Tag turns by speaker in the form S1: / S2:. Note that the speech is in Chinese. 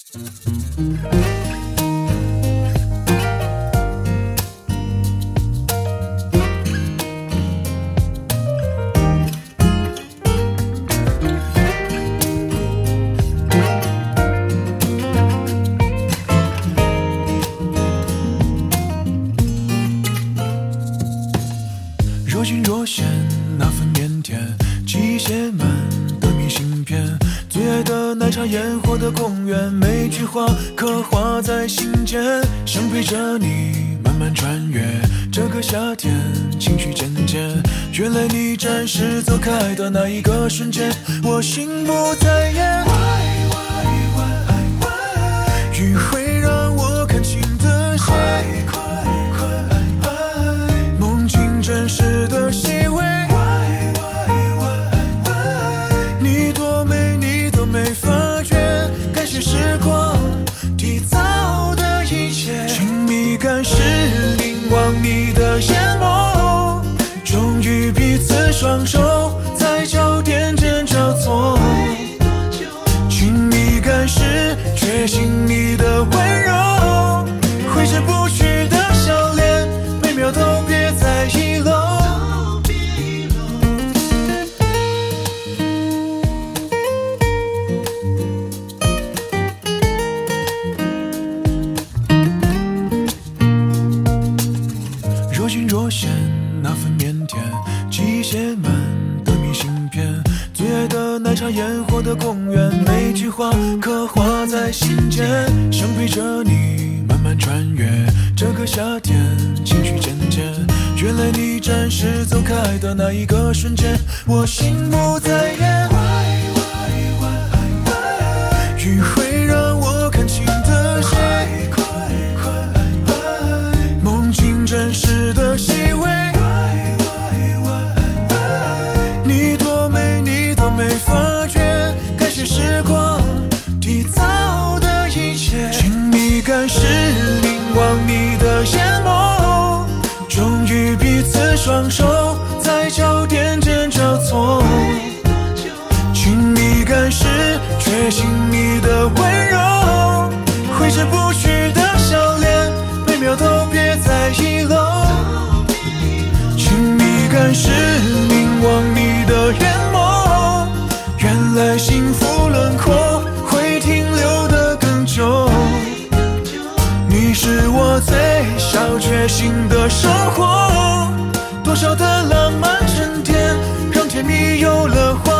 S1: 若隐若现那份腼腆，记忆写满的明信片，最爱的奶茶烟火的公园，每句话刻画在心间，想陪着你慢慢穿越这个夏天，情绪渐渐，原来你暂时走开的那一个瞬间，我心不在焉。雨会让我看清的线，梦境真实的细微，你多美你都没发觉，感谢时光缔造的一切，亲密感是凝望你的眼眸，终于彼此双手在焦点间交错，亲密感是确信你的温柔，挥之不去的笑脸，每秒都别再遗漏。若隐若现那份腼腆，记忆写满的明信片，最爱的奶茶烟火的公园，每句话刻画在心间，想陪着你慢慢穿越这个夏天，情绪渐渐，原来你暂时走开的那一个瞬间，我心不在焉。雨会让我看清的线，梦境真实的细微，你多美你都没发觉，感谢时光缔造的一切，亲密感是凝望你的眼眸，终于彼此双手在焦点间交错，亲密感是确信你的温柔，挥之不去的笑脸，每秒都别再遗漏，亲密感是凝望你的眼眸，原来幸福轮廓会停留得更久，你是我最小确幸的生活，多少的浪漫沉淀，让甜蜜有了花